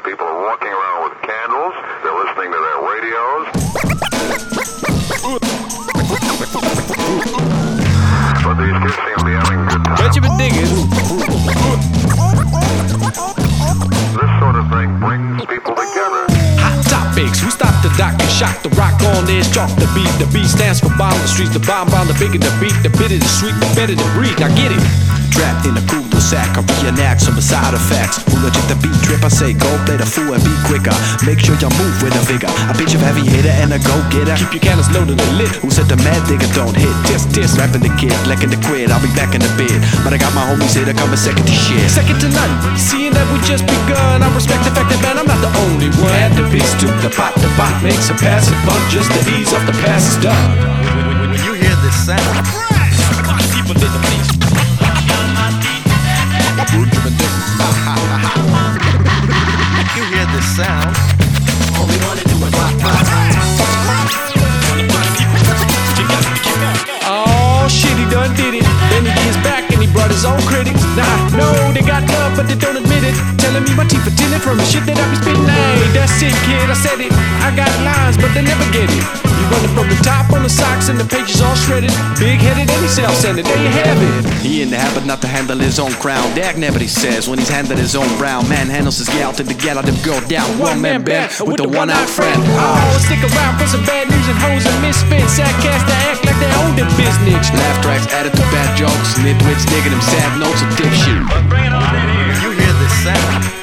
People are walking around with candles. They're listening to their radios. But these kids seem to be having a good time. Bet you been digging. This sort of thing brings people together. Hot topics, we stop the dock and shock the rock on this chalk the beat. The beat stands for bomb the streets, the bomb, the bigger the beat, the bitter the sweet, the better the breed. Now get it. Trapped in a cul-de-sac, I reenact some side effects. Who let the beat trip? I say go play the fool and be quicker. Make sure you move with a vigor. A bitch of heavy hitter and a go-getter. Keep your cannons loaded and lit. Who said the mad digger don't hit? Tis, rapping the kid, lecking the quid. I'll be back in the bed, but I got my homies here to come second to shit. Second to none, seeing that we just begun. I respect the fact that man, I'm not the only one. Add the beats to the pot makes a passive fun just to ease off the past is done. When you hear this sound, People did the beats. you hear this sound. All we wanna do is rock. Oh shit, he done did it. Then he gets back and he brought his own critics. Nah, no, they got love, but they don't admit it. Telling me my teeth are tinted from the shit that I be spitting. Hey, that's it, kid, I said it. I got lines, but they never get it. You running from the top on the socks and the pages all shredded. Big-headed and he self-centered, there you have it. He in the habit not to handle his own crown. Dag never he says when he's handled his own brown. Man handles his gal to the gal, let him go down. One-man band with the one-out friend. Oh, stick around for some bad news and hoes and misfits. Sadcast to act like they own the business. Laugh tracks added to bad jokes. Nitwits digging them sad notes of dipshit. When you hear this sound,